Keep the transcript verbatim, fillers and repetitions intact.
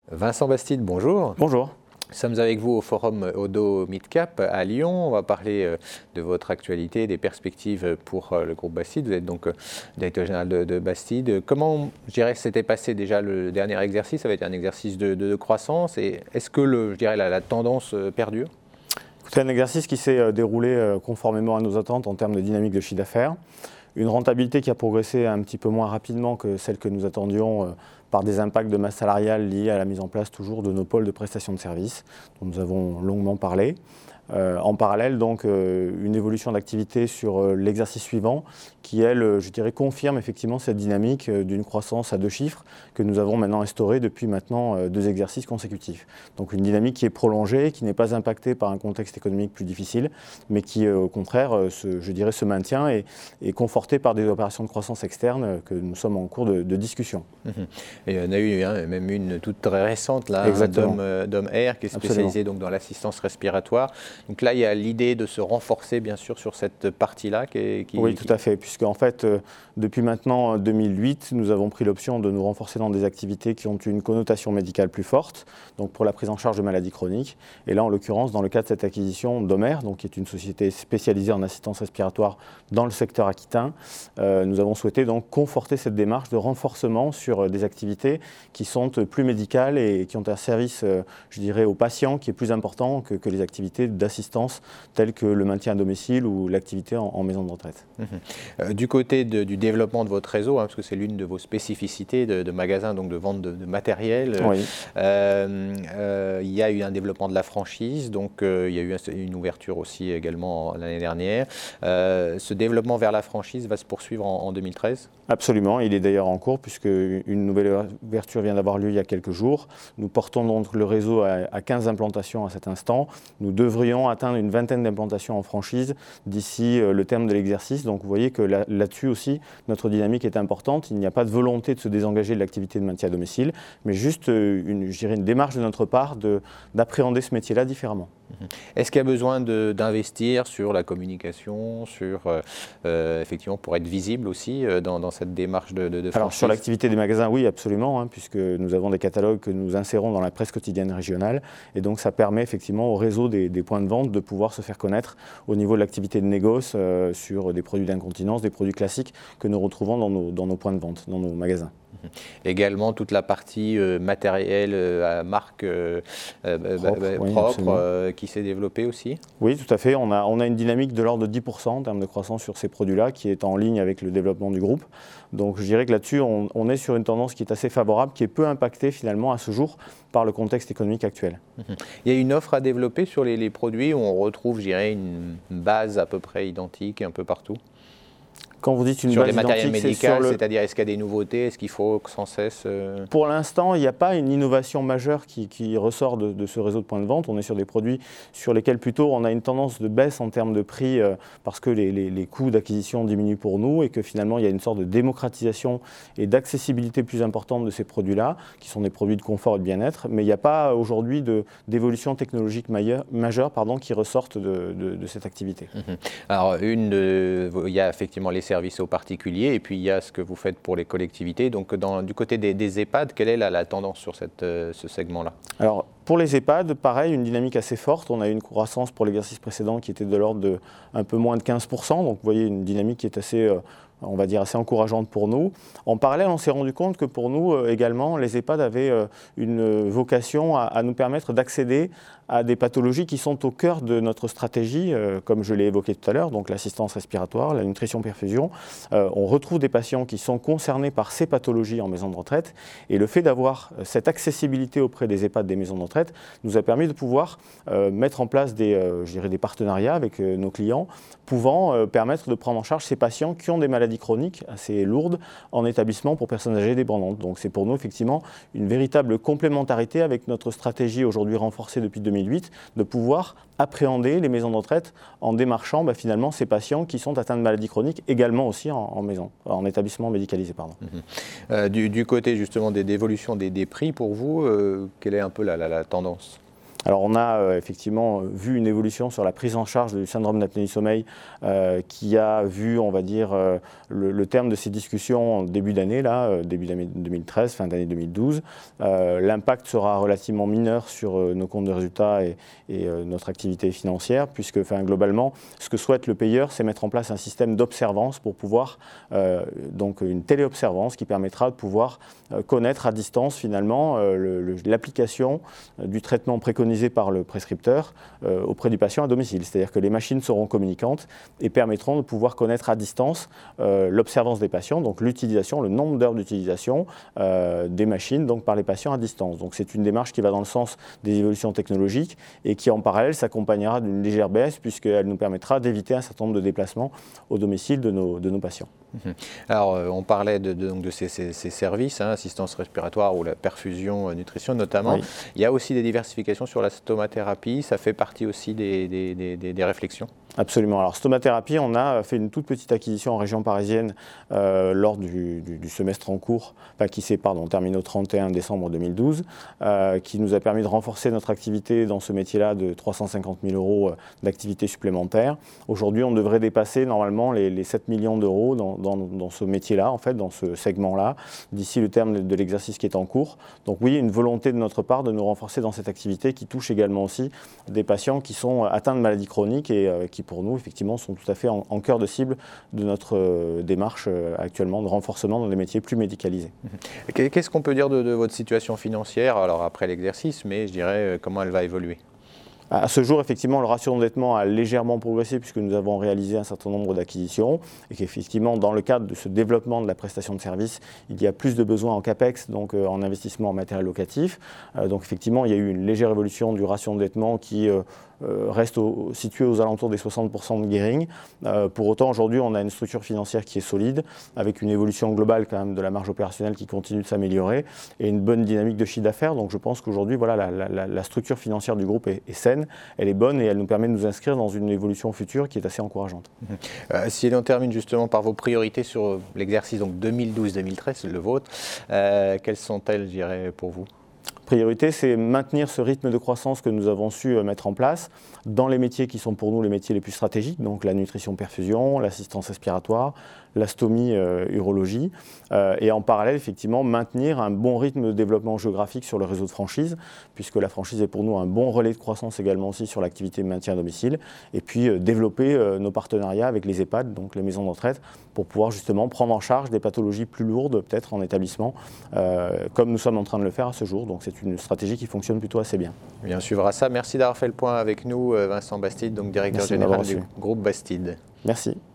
Vincent Bastide, bonjour. Bonjour. Nous sommes avec vous au forum Odo Midcap à Lyon. On va parler de votre actualité, des perspectives pour le groupe Bastide. Vous êtes donc directeur général de, de Bastide. Comment, je dirais, s'était passé déjà le dernier exercice? Ça va être un exercice de, de, de croissance. Et est-ce que le, je dirais, la, la tendance perdure? C'est un exercice qui s'est déroulé conformément à nos attentes en termes de dynamique de chiffre d'affaires. Une rentabilité qui a progressé un petit peu moins rapidement que celle que nous attendions par des impacts de masse salariale liés à la mise en place toujours de nos pôles de prestation de services, dont nous avons longuement parlé. Euh, en parallèle, donc, euh, une évolution d'activité sur euh, l'exercice suivant qui, elle, euh, je dirais, confirme effectivement cette dynamique euh, d'une croissance à deux chiffres que nous avons maintenant instaurée depuis maintenant euh, deux exercices consécutifs. Donc une dynamique qui est prolongée, qui n'est pas impactée par un contexte économique plus difficile, mais qui, euh, au contraire, euh, se, je dirais, se maintient et est confortée par des opérations de croissance externe euh, que nous sommes en cours de, de discussion. Mmh. Et il y en a eu hein, même une toute très récente, là, hein, Dom, euh, Dom Air, qui est spécialisée donc, dans l'assistance respiratoire. Donc là, il y a l'idée de se renforcer, bien sûr, sur cette partie-là. Qui, qui, oui, qui... tout à fait, puisque en fait, euh, depuis maintenant deux mille huit, nous avons pris l'option de nous renforcer dans des activités qui ont une connotation médicale plus forte, donc pour la prise en charge de maladies chroniques. Et là, en l'occurrence, dans le cadre de cette acquisition d'Omer, donc qui est une société spécialisée en assistance respiratoire dans le secteur aquitain, euh, nous avons souhaité donc conforter cette démarche de renforcement sur euh, des activités qui sont euh, plus médicales et qui ont un service, euh, je dirais, aux patients qui est plus important que, que les activités d'assistance telles que le maintien à domicile ou l'activité en, en maison de retraite. Mmh. Euh, du côté de, du développement de votre réseau, hein, parce que c'est l'une de vos spécificités de, de magasins, donc de vente de, de matériel, oui. euh, euh, il y a eu un développement de la franchise, donc euh, il y a eu une ouverture aussi également l'année dernière. Euh, ce développement vers la franchise va se poursuivre en, en deux mille treize? Absolument, il est d'ailleurs en cours puisque une nouvelle ouverture vient d'avoir lieu il y a quelques jours. Nous portons donc le réseau à, à quinze implantations à cet instant. Nous devrions atteindre une vingtaine d'implantations en franchise d'ici euh, le terme de l'exercice. Donc vous voyez que là, là-dessus aussi, notre dynamique est importante. Il n'y a pas de volonté de se désengager de l'activité de maintien à domicile, mais juste euh, une, je dirais une démarche de notre part de, d'appréhender ce métier-là différemment. Est-ce qu'il y a besoin de, d'investir sur la communication, sur, euh, effectivement, pour être visible aussi euh, dans, dans cette démarche de, de, de franchise? Alors sur l'activité des magasins, oui, absolument, hein, puisque nous avons des catalogues que nous insérons dans la presse quotidienne régionale, et donc ça permet effectivement au réseau des, des points de vente de pouvoir se faire connaître au niveau de l'activité de négoce euh, sur des produits d'incontinence, des produits classiques que nous retrouvons dans nos, dans nos points de vente, dans nos magasins. Également toute la partie euh, matérielle euh, à marque euh, propre, bah, oui, propre euh, qui s'est développée aussi? Oui, tout à fait. On a, on a une dynamique de l'ordre de dix pour cent en termes de croissance sur ces produits-là qui est en ligne avec le développement du groupe. Donc je dirais que là-dessus, on, on est sur une tendance qui est assez favorable, qui est peu impactée finalement à ce jour par le contexte économique actuel. Mmh. Il y a une offre à développer sur les, les produits où on retrouve, je dirais, une base à peu près identique un peu partout? Quand vous dites une sur base les matériels identique, médicaux, c'est le... c'est-à-dire est-ce qu'il y a des nouveautés, est-ce qu'il faut sans cesse euh... Pour l'instant, il n'y a pas une innovation majeure qui, qui ressort de, de ce réseau de points de vente. On est sur des produits sur lesquels plutôt on a une tendance de baisse en termes de prix euh, parce que les, les, les coûts d'acquisition diminuent pour nous et que finalement il y a une sorte de démocratisation et d'accessibilité plus importante de ces produits-là, qui sont des produits de confort et de bien-être. Mais il n'y a pas aujourd'hui de, d'évolution technologique majeure, majeure pardon, qui ressortent de, de, de cette activité. Mmh. Alors, une de, il y a effectivement les services aux particuliers et puis il y a ce que vous faites pour les collectivités. Donc dans, du côté des, des EHPAD, quelle est la, la tendance sur cette, euh, ce segment-là? Alors pour les EHPAD, pareil, une dynamique assez forte. On a eu une croissance pour l'exercice précédent qui était de l'ordre de un peu moins de quinze pour cent. Donc vous voyez une dynamique qui est assez, euh, on va dire, assez encourageante pour nous. En parallèle, on s'est rendu compte que pour nous euh, également, les EHPAD avaient euh, une vocation à, à nous permettre d'accéder à des pathologies qui sont au cœur de notre stratégie, euh, comme je l'ai évoqué tout à l'heure, donc l'assistance respiratoire, la nutrition-perfusion. Euh, on retrouve des patients qui sont concernés par ces pathologies en maison de retraite et le fait d'avoir cette accessibilité auprès des EHPAD des maisons de retraite nous a permis de pouvoir euh, mettre en place des, euh, je dirais des partenariats avec euh, nos clients pouvant euh, permettre de prendre en charge ces patients qui ont des maladies chroniques assez lourdes en établissement pour personnes âgées dépendantes. Donc c'est pour nous effectivement une véritable complémentarité avec notre stratégie aujourd'hui renforcée depuis deux mille huit de pouvoir appréhender les maisons de retraite en démarchant bah, finalement ces patients qui sont atteints de maladies chroniques également aussi en, en maison, en établissement médicalisé. Pardon. Mmh. Euh, du, du côté justement des évolutions des, des prix pour vous, euh, quelle est un peu la, la, la tendance? Alors on a euh, effectivement vu une évolution sur la prise en charge du syndrome d'apnée du sommeil euh, qui a vu, on va dire, euh, le, le terme de ces discussions en début d'année, là, euh, début d'année deux mille treize, fin d'année deux mille douze. Euh, L'impact sera relativement mineur sur euh, nos comptes de résultats et, et euh, notre activité financière, puisque enfin, globalement, ce que souhaite le payeur, c'est mettre en place un système d'observance pour pouvoir, euh, donc une téléobservance qui permettra de pouvoir euh, connaître à distance finalement euh, l'application euh, du traitement préconisé par le prescripteur euh, auprès du patient à domicile. C'est-à-dire que les machines seront communicantes et permettront de pouvoir connaître à distance euh, l'observance des patients, donc l'utilisation, le nombre d'heures d'utilisation euh, des machines donc, par les patients à distance. Donc c'est une démarche qui va dans le sens des évolutions technologiques et qui en parallèle s'accompagnera d'une légère baisse puisqu'elle nous permettra d'éviter un certain nombre de déplacements au domicile de nos, de nos patients. Alors, euh, on parlait de, de, donc de ces, ces, ces services, hein, assistance respiratoire ou la perfusion, euh, nutrition notamment. Oui. Il y a aussi des diversifications sur la stomathérapie. Ça fait partie aussi des, des, des, des réflexions? Absolument. Alors, stomathérapie, on a fait une toute petite acquisition en région parisienne euh, lors du, du, du semestre en cours, enfin, qui s'est pardon, terminé au trente et un décembre deux mille douze, euh, qui nous a permis de renforcer notre activité dans ce métier-là de trois cent cinquante mille euros d'activité supplémentaire. Aujourd'hui, on devrait dépasser normalement les, les sept millions d'euros dans, dans, dans ce métier-là, en fait, dans ce segment-là, d'ici le terme de, de l'exercice qui est en cours. Donc oui, une volonté de notre part de nous renforcer dans cette activité qui touche également aussi des patients qui sont atteints de maladies chroniques et euh, qui, pour nous, effectivement, sont tout à fait en, en cœur de cible de notre euh, démarche euh, actuellement de renforcement dans des métiers plus médicalisés. Qu'est-ce qu'on peut dire de, de votre situation financière, alors après l'exercice, mais je dirais euh, comment elle va évoluer? À ce jour, effectivement, le ratio d'endettement a légèrement progressé puisque nous avons réalisé un certain nombre d'acquisitions et qu'effectivement, dans le cadre de ce développement de la prestation de services, il y a plus de besoins en CAPEX, donc euh, en investissement en matériel locatif. Euh, donc effectivement, il y a eu une légère évolution du ratio d'endettement qui euh, euh, reste au, situé aux alentours des soixante pour cent de gearing. Euh, pour autant, aujourd'hui, on a une structure financière qui est solide, avec une évolution globale quand même de la marge opérationnelle qui continue de s'améliorer et une bonne dynamique de chiffre d'affaires. Donc je pense qu'aujourd'hui, voilà, la, la, la structure financière du groupe est, est saine. Elle est bonne et elle nous permet de nous inscrire dans une évolution future qui est assez encourageante. Euh, si on termine justement par vos priorités sur l'exercice donc deux mille douze deux mille treize, le vôtre, euh, quelles sont-elles, je dirais, pour vous? Priorité, c'est maintenir ce rythme de croissance que nous avons su mettre en place dans les métiers qui sont pour nous les métiers les plus stratégiques, donc la nutrition-perfusion, l'assistance respiratoire, l'astomie, euh, urologie, euh, et en parallèle, effectivement, maintenir un bon rythme de développement géographique sur le réseau de franchise, puisque la franchise est pour nous un bon relais de croissance également aussi sur l'activité de maintien à domicile, et puis euh, développer euh, nos partenariats avec les EHPAD, donc les maisons de retraite, pour pouvoir justement prendre en charge des pathologies plus lourdes, peut-être en établissement, euh, comme nous sommes en train de le faire à ce jour. Donc c'est une stratégie qui fonctionne plutôt assez bien. Bien, on suivra ça. Merci d'avoir fait le point avec nous, Vincent Bastide, donc directeur Merci général du groupe Bastide. Merci.